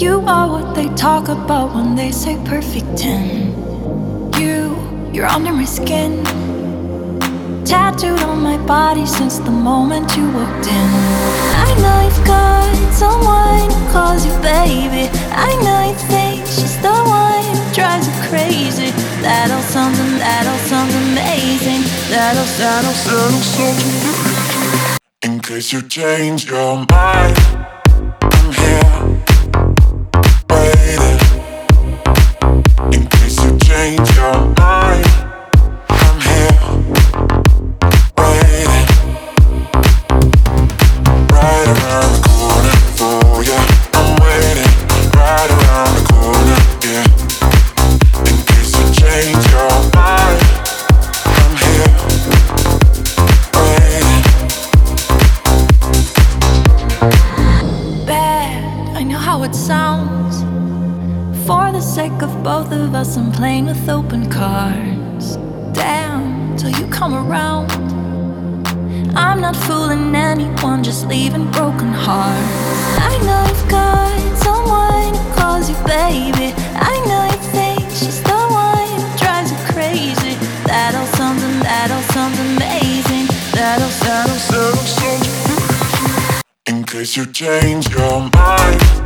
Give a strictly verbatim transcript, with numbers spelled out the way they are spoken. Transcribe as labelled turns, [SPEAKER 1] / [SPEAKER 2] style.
[SPEAKER 1] You are what they talk about when they say perfect ten. You, you're under my skin, tattooed on my body since the moment you walked in. I know you've got someone who calls you baby. I know you think she's the one who drives you crazy. That all sounds and that all sounds amazing. That all sounds, that all sounds. In case you change your mind, I'm here waiting. In case you change your mind, I'm here waiting. Right around the corner for you, I'm waiting. Right around the corner, yeah. In case you change your mind, I'm here waiting. Bad, I know how it sounds. For the sake of both of us, I'm playing with open cards. Damn, till you come around. I'm not fooling anyone, just leaving broken hearts. I know you've got someone who calls you baby. I know you think she's the one who drives you crazy. That all sounds and that all sounds amazing. That all sounds, that all sounds. In case you change your mind,